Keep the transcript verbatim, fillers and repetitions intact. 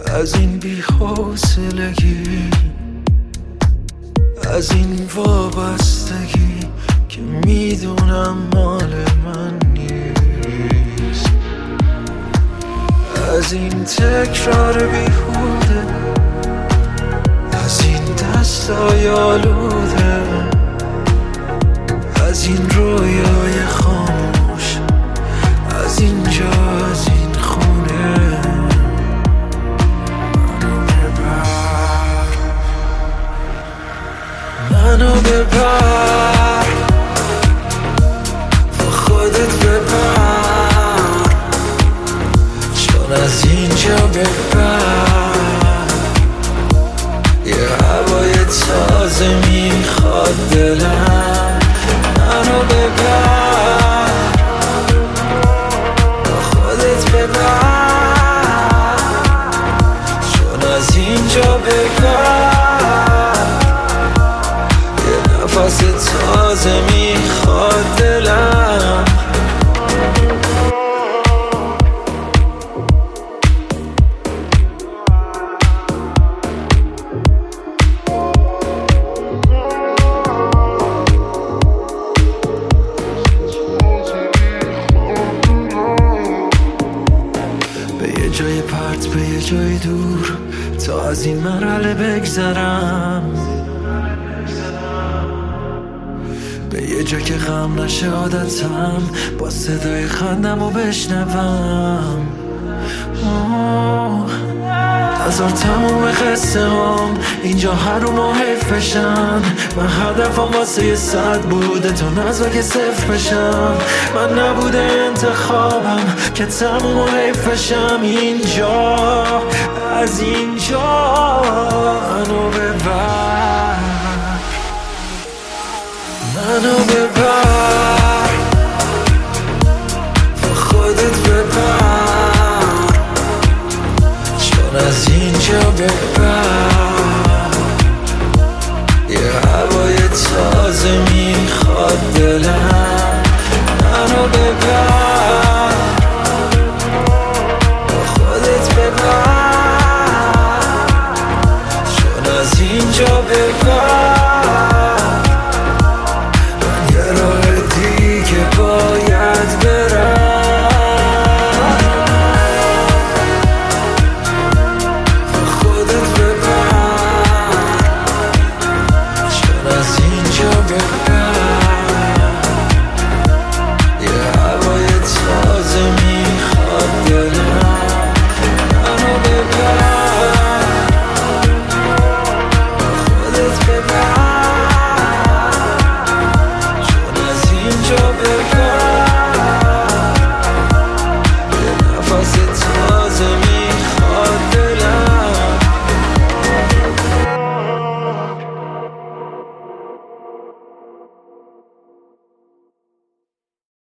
از این بی‌حوصلگی، از این وابستگی که میدونم مال من نیست، از این تکرار بیهوده، از این دستای آلوده، از این رویای خاموش، از اینجا، از این خونه. منو ببر، با خودت ببر، چون از اینجا ببر یه هوای تازه میخواد دلم. منو ببر، با خودت ببر، چون از اینجا ببر نفس تازه میخواد دلم. به یه جای پرت، به یه جای دور، تا از این مرحله بگذرم، به یه جا که غم نشه عادتم، با صدای خندم رو بشنوم. هزار تموم قصه هم اینجا هر رو محیف بشن. من هدفم واسه یه صد بوده تا نزا صفر بشم. من نبوده انتخابم که تموم و حیف بشم. اینجا، از اینجا منو ببر، منو ببر، با خودت ببر، چون از اینجا ببر یه هوای تازه میخواد دلم. منو ببر